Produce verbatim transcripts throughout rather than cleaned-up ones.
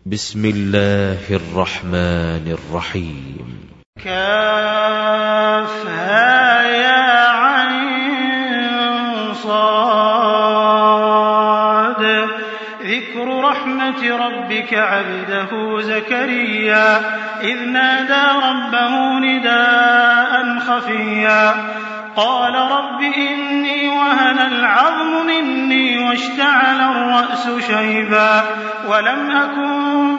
بسم الله الرحمن الرحيم. كافها يا عين صاد. ذكر رحمة ربك عبده زكريا إذ نادى ربه نداء خفيا قال رب إني وهن العظم مني واشتعل الرأس شيبا ولم أكن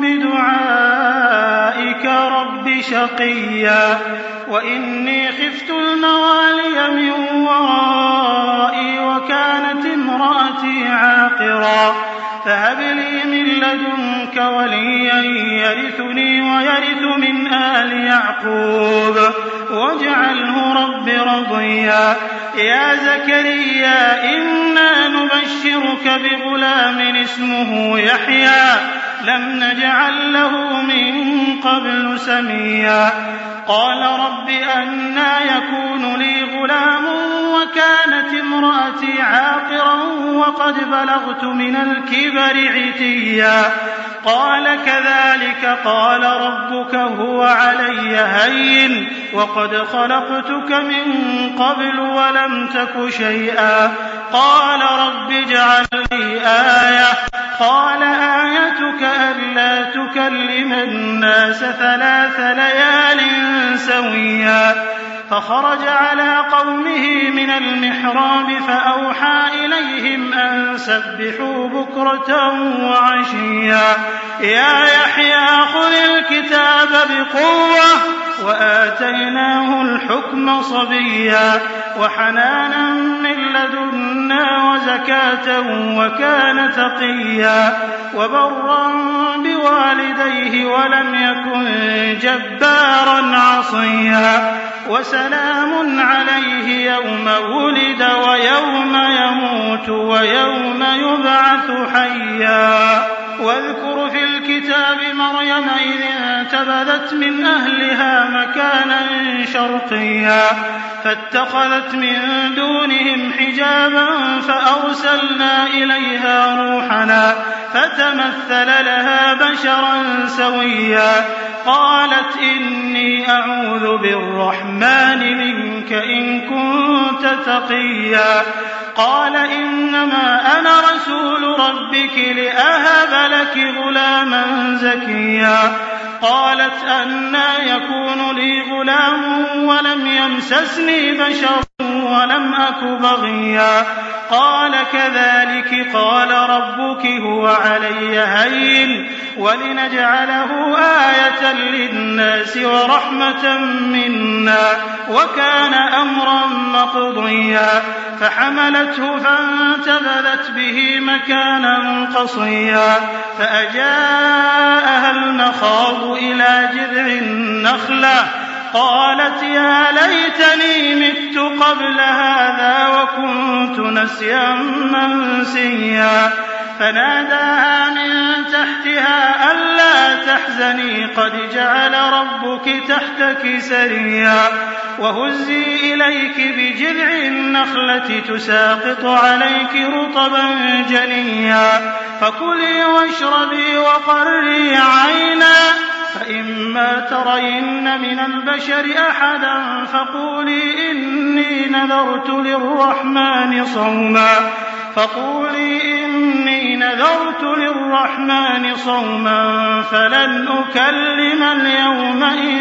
بدعائك رب شقيا وإني خفت الموالي من ورائي وكانت امرأتي عاقرا فهب لي من لدنك وليا يرثني ويرث من آل يعقوب واجعله رب رضيا. يا زكريا إنا نبشرك بغلام اسمه يحيى لم نجعل له من قبل سميا قال رب أنى يكون لي غلام وكانت امرأتي عاقرا وقد بلغت من الكبر عتيا قال كذلك قال ربك هو علي هين وقد خلقتك من قبل ولم تك شيئا قال رب اجعل لي آية قال آيتك ألا تكلم الناس ثلاث ليال سويا فخرج على قومه من المحراب فأوحى إليهم أن سبحوا بكرة وعشيا يا يحيى خذ الكتاب بقوة وآتيناه الحكم صبيا وحنانا من لدنا وزكاة وكان تقيا وبرا بوالديه ولم يكن جبارا عصيا وسلام عليه يوم ولد ويوم يموت ويوم يبعث حيا. واذكر في الكتاب مريم إذ انتبذت من أهلها مكانا شرقيا فاتخذت من دونهم حجابا فأرسلنا إليها روحنا فتمثل لها بشرا سويا قالت إني أعوذ بالرحمن منك إن كنت تقيا قال إنما أنا رسول ربك لأهب لك غلاما زكيا قالت أنى يكون لي غلام ولم يمسسني بشر ولم أك بغيا قال كذلك قال ربك هو علي هين ولنجعله آية للناس ورحمة منا وكان أمرا مقضيا فحملته فانتبذت به مكانا قصيا فأجاءها المخاض إلى جذع النخلة قالت يا ليتني مت قبل هذا وكنت نسيا منسيا فناداها من تحتها ألا تحزني قد جعل ربك تحتك سريا وهزي إليك بجذع النخلة تساقط عليك رطبا جنيا فكلي واشربي وقري عينا فإما ترين من البشر أحدا فقولي إني نذرت للرحمن صوما فقولي إني نذرت للرحمن صوما فلن أكلم اليوم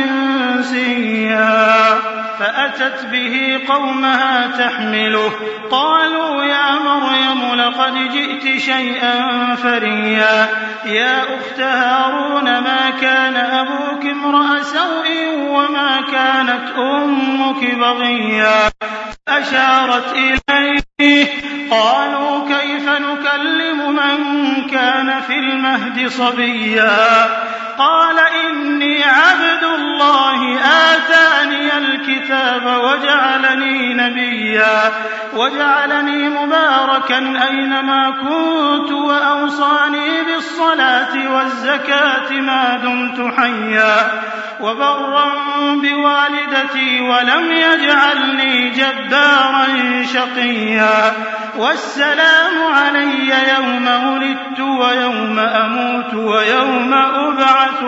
إنسيا فأتت به قومها تحمله قالوا يا مريم لقد جئت شيئا فريا يا أخت هارون ما كان أبوك امرأ سوء وما كانت أمك بغيا أشارت إليه قالوا كيف نكلم من كان في المهد صبيا قال إني عبد الله آتاني الكتاب وجعلني نبيا وجعلني مباركا أينما كنت وأوصاني بالصلاة والزكاة ما دمت حيا وبرا بوالدتي ولم يجعلني جبارا شقيا والسلام علي يوم ولدت ويوم أموت ويوم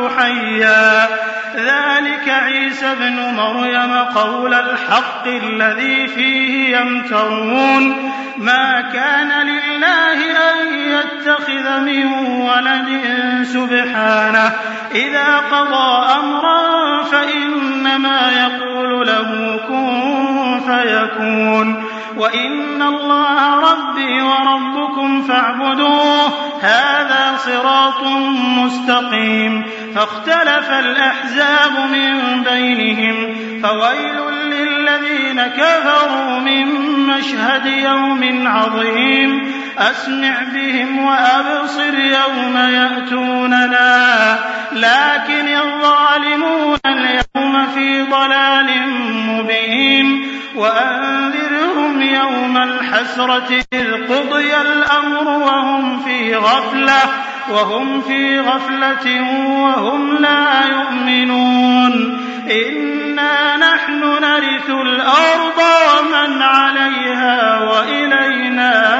الله حيا ذلك عيسى ابن مريم قول الحق الذي فيه يمترون ما كان لله أن يتخذ من ولد سبحانه إذا قضى أمرا فإنما يقول له كن فيكون وإن الله ربي وربكم فاعبدوه هذا صراط مستقيم فاختلف الأحزاب من بينهم فويل للذين كفروا من مشهد يوم عظيم أسمع بهم وأبصر يوم يأتوننا لكن الظالمون اليوم في ضلال مبين وأنذرهم يوم الحسرة إذ قضي الأمر وهم في غفلة وهم في غفلة وهم لا يؤمنون إنا نحن نرث الأرض ومن عليها وإلينا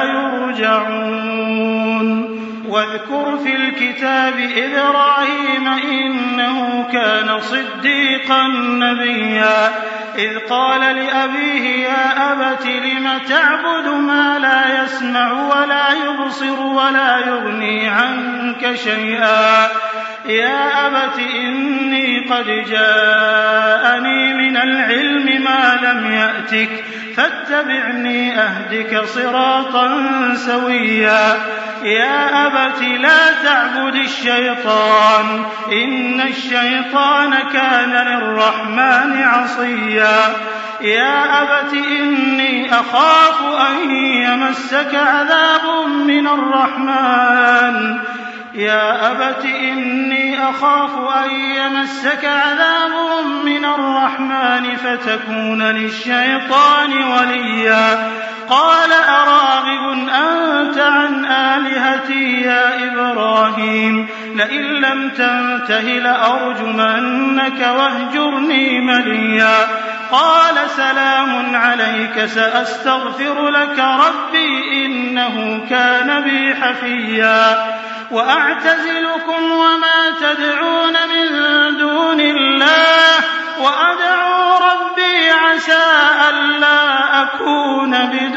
يرجعون واذكر في الكتاب إبراهيم إنه كان صديقا نبيا إذ قال لأبيه يا أبت لم تعبد ما لا يسمع ولا يبصر ولا يغني عنك شيئا يا أبت إني قد جاءني من العلم ما لم يأتك فاتبعني أهدك صراطا سويا يا أبت لا تعبد الشيطان إن الشيطان كان للرحمن عصيا يا أبت إني أخاف أن يمسك عذاب من الرحمن يا أبت إني أخاف أن يمسك عذاب من الرحمن فتكون للشيطان وليا قال أراغب أنت عن آلهتي يا إبراهيم لئن لم تنته لأرجمنك واهجرني مليا قال سلام عليك سأستغفر لك ربي إنه كان بي حفيا وأعتزلكم وما تدعون من دون الله وأدعو ربي عسى ألا أكون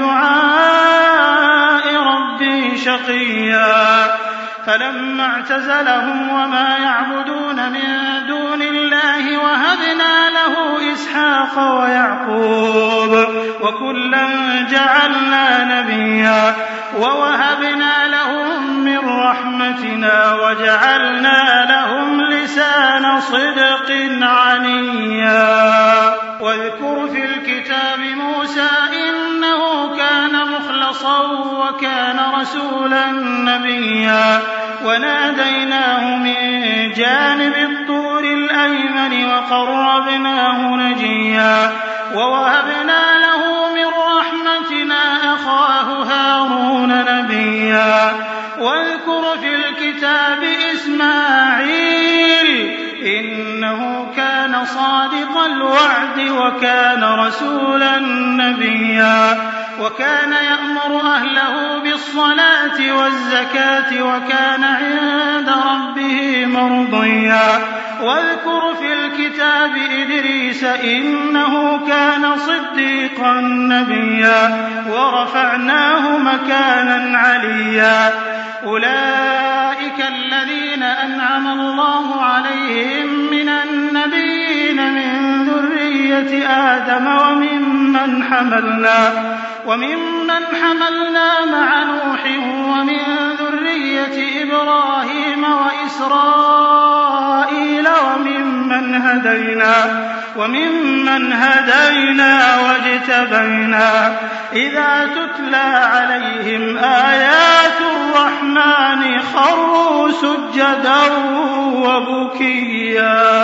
بدعاء ربي شقيا فلما اعتزلهم وما يعبدون من دون الله وهبنا له إسحاق ويعقوب وكلا جعلنا نبيا ووهبنا لهم من رحمتنا وجعلنا لهم لسان صدق عليا واذكر في الكتاب موسى إنه كان مخلصا وكان رسولا نبيا وناديناه من جانب الطور الأيمن وقربناه نجيا ووهبنا له من رحمتنا أخاه هارون نبيا واذكر في الكتاب إسماعيل إنه كان صادق الوعد وكان رسولا نبيا وكان يأمر أهله بالصلاة والزكاة وكان عند ربه مرضيا واذكر في الكتاب إدريس إنه كان صديقا نبيا ورفعناه مكانا عليا أولئك الذين أنعم الله عليهم من النبيين من ذرية آدم وممن حملنا وممن حملنا مع نوح ومن ذرية إبراهيم وإسرائيل وممن هدينا وممن هدينا واجتبينا إذا تتلى عليهم آيات الرحمن خروا سجدا وبكيا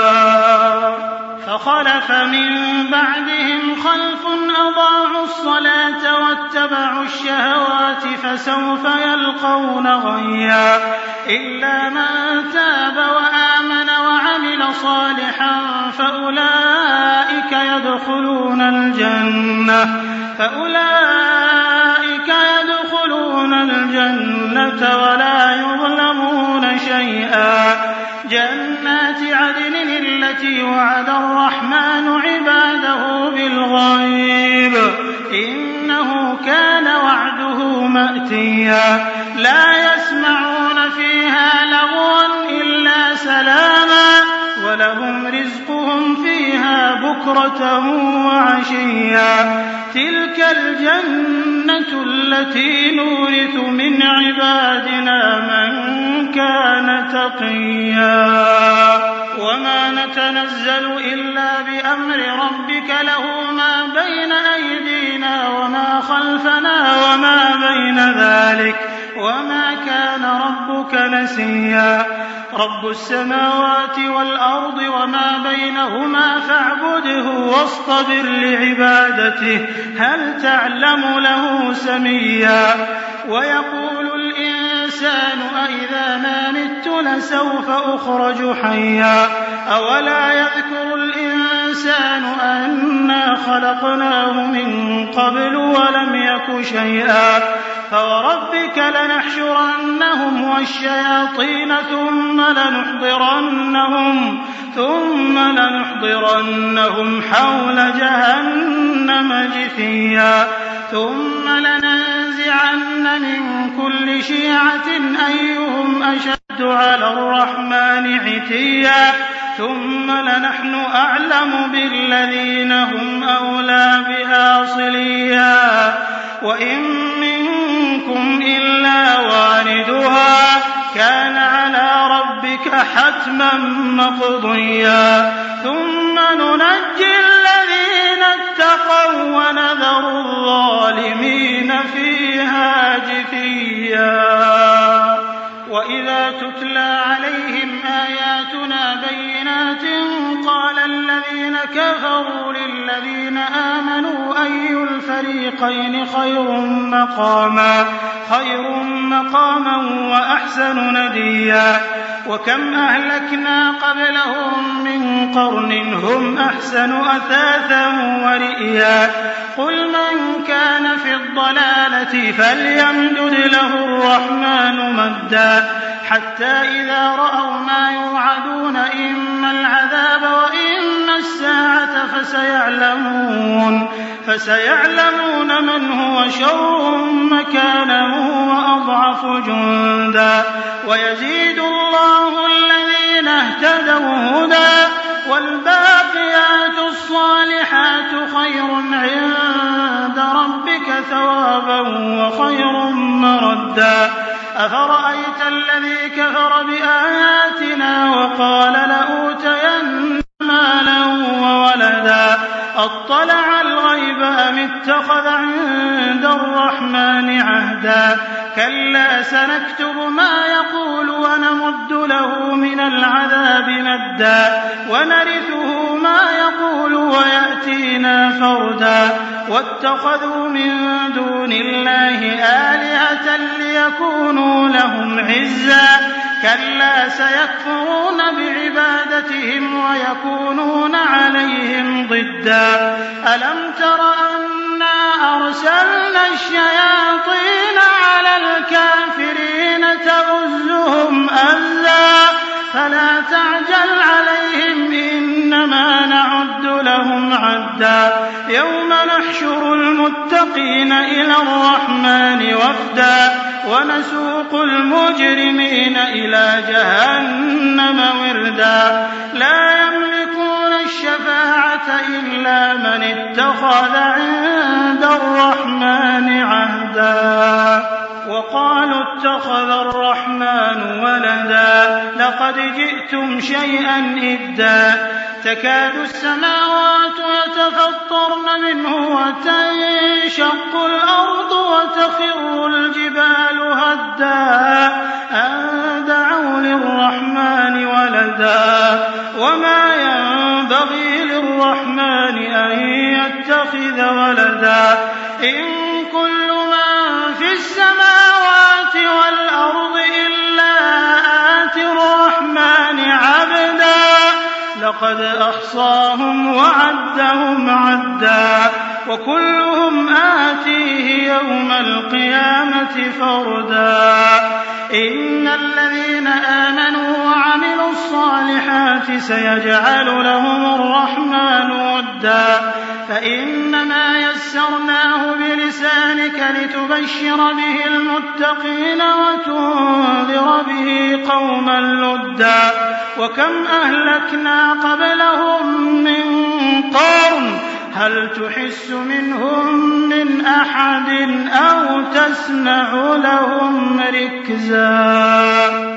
فخلف من بعدهم خلف أضاعوا الصلاة واتبعوا الشهوات فسوف يلقون غيا إلا من تاب وآمن وعمل صالحا فأولئك يدخلون الجنة فأولئك يدخلون الجنة ولا يظلمون شيئا جنات جنات عدن التي وعد الرحمن عباده بالغيب إنه كان وعده مأتيا لا يسمعون فيها لغوا إلا سلاما ولهم رزقهم فيها بكرة وعشيا تلك الجنة التي نورث من عبادنا من كان تقيا وما نتنزل إلا بأمر ربك له ما بين أيدينا وما خلفنا وما بين ذلك وما كان ربك نسيا رب السماوات والأرض وما بينهما فاعبده واصطبر لعبادته هل تعلم له سميا ويقول الإنسان أإذا ما مت لسوف أخرج حيا أولا يذكر الإنسان أنا خلقناه من قبل ولم يك شيئا فوربك لنحشرنهم والشياطين ثم لنحضرنهم ثم لنحضرنهم حول جهنم جثيا ثم لننزعن من كل شيعة أيهم أشد على الرحمن عتيا ثم لنحن أعلم بالذين هم أولى بها صليا وإن منكم إلا واردها كان على ربك حتما مقضيا ثم ننجي الذين اتقوا ونذر الظالمين فيها جثيا وإذا تتلى عليهم آياتنا بينات قال الذين كفروا للذين آمنوا أي الفريقين خير مقاما خير مقاما وأحسن نديا وكم أهلكنا قبلهم من قرن هم أحسن أثاثا ورئيا قل من كان في الضلالة فليمدد له الرحمن مدا حتى إذا رأوا ما يوعدون إما العذاب وإما الساعة فسيعلمون فسيعلمون من هو شر مكانا وأضعف جندا ويزيد الله الذين اهتدوا هدى والباقيات الصالحات خير عند ربك ثوابا وخير مردا أفرأيت الذي كفر بآياتنا وقال لأوتين مالا وولدا أطلع الغيب أم اتخذ عند الرحمن عهدا كلا سنكتب ما يقول ونمد له من العذاب مدا ونرثه ما يقول ويأتينا فردا واتخذوا من دون الله آلهة ليكونوا لهم عزا كلا سيكفرون بعبادتهم ويكونون عليهم ضدا ألم تر أنا أرسلنا الشياطين على الكافرين تؤزهم أزا فلا تعجل عليهم إنما نعد لهم عدا يوم نحشر المتقين إلى الرحمن وفدا ونسوق المجرمين إلى جهنم وردا لا يملكون الشفاعة إلا من اتخذ عند الرحمن عهدا وقالوا اتخذ الرحمن ولدا لقد جئتم شيئا إدا تكاد السماوات يتفطرن منه وتنشق الأرض وتخر الجبال هدا أن دعوا للرحمن ولدا وما ينبغي للرحمن أن يتخذ ولدا إن كل من في السماوات والأرض إلا آتي الرحمن عبدا لقد أحصاهم وعدهم عدا وكلهم آتيه يوم القيامة فردا إن الذين آمنوا وعملوا الصالحات الآيات سيجعل لهم الرحمن ودا فإنما يسرناه بلسانك لتبشر به المتقين وتنذر به قوما لدا وكم أهلكنا قبلهم من قرن هل تحس منهم من أحد أو تسمع لهم ركزا